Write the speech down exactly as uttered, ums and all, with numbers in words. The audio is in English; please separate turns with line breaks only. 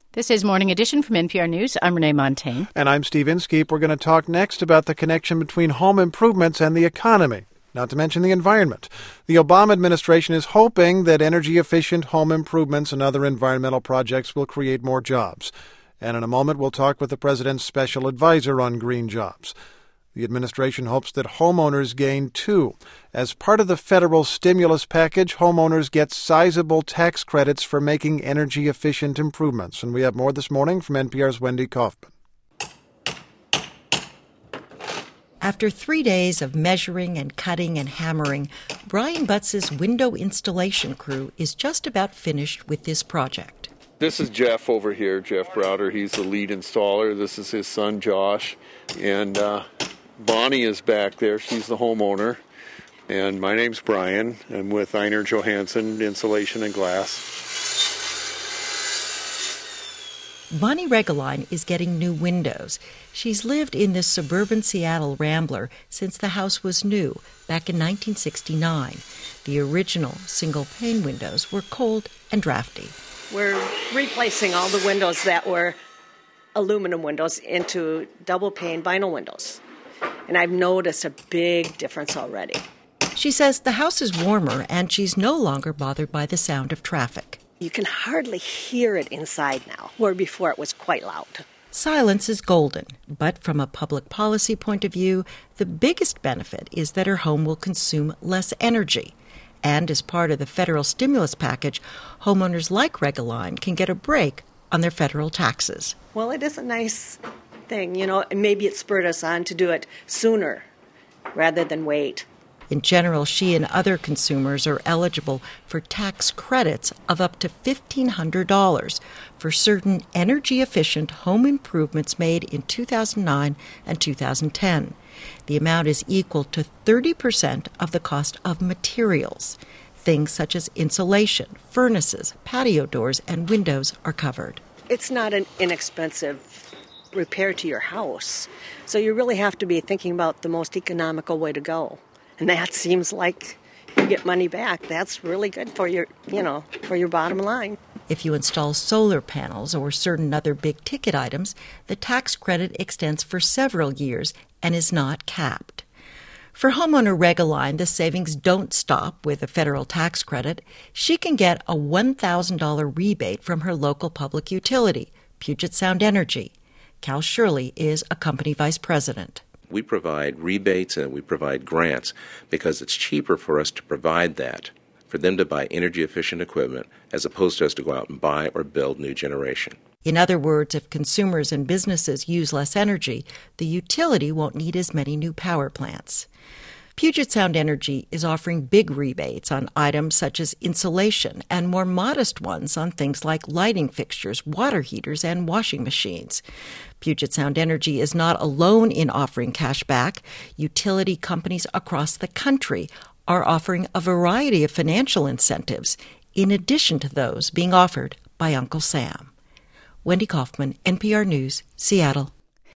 This is Morning Edition from N P R News. I'm Renee Montaigne.
And I'm Steve Inskeep. We're going to talk next about the connection between home improvements and the economy, not to mention the environment. The Obama administration is hoping that energy-efficient home improvements and other environmental projects will create more jobs. And in a moment, we'll talk with the president's special advisor on green jobs. The administration hopes that homeowners gain, too. As part of the federal stimulus package, homeowners get sizable tax credits for making energy-efficient improvements. And we have more this morning from N P R's Wendy Kaufman.
After three days of measuring and cutting and hammering, Brian Butts' window installation crew is just about finished with this project.
This is Jeff over here, Jeff Browder. He's the lead installer. This is his son, Josh. And uh, Bonnie is back there. She's the homeowner. And my name's Brian. I'm with Einar Johansson Insulation and Glass.
Bonnie Regeline is getting new windows. She's lived in this suburban Seattle Rambler since the house was new, back in nineteen sixty-nine. The original single-pane windows were cold and drafty.
We're replacing all the windows that were aluminum windows into double-pane vinyl windows. And I've noticed a big difference already.
She says the house is warmer and she's no longer bothered by the sound of traffic.
You can hardly hear it inside now, where before it was quite loud.
Silence is golden, but from a public policy point of view, the biggest benefit is that her home will consume less energy. And as part of the federal stimulus package, homeowners like Regeline can get a break on their federal taxes.
Well, it is a nice thing, you know, and maybe it spurred us on to do it sooner rather than wait.
In general, she and other consumers are eligible for tax credits of up to fifteen hundred dollars for certain energy-efficient home improvements made in two thousand nine and two thousand ten. The amount is equal to thirty percent of the cost of materials. Things such as insulation, furnaces, patio doors, and windows are covered.
It's not an inexpensive repair to your house, so you really have to be thinking about the most economical way to go. And that seems like you get money back. That's really good for your, you know, for your bottom line.
If you install solar panels or certain other big-ticket items, the tax credit extends for several years and is not capped. For homeowner Regeline, the savings don't stop with a federal tax credit. She can get a one thousand dollars rebate from her local public utility, Puget Sound Energy. Cal Shirley is a company vice president.
We provide rebates and we provide grants because it's cheaper for us to provide that, for them to buy energy-efficient equipment, as opposed to us to go out and buy or build new generation.
In other words, if consumers and businesses use less energy, the utility won't need as many new power plants. Puget Sound Energy is offering big rebates on items such as insulation and more modest ones on things like lighting fixtures, water heaters, and washing machines. Puget Sound Energy is not alone in offering cash back. Utility companies across the country are offering a variety of financial incentives, in addition to those being offered by Uncle Sam. Wendy Kaufman, N P R News, Seattle.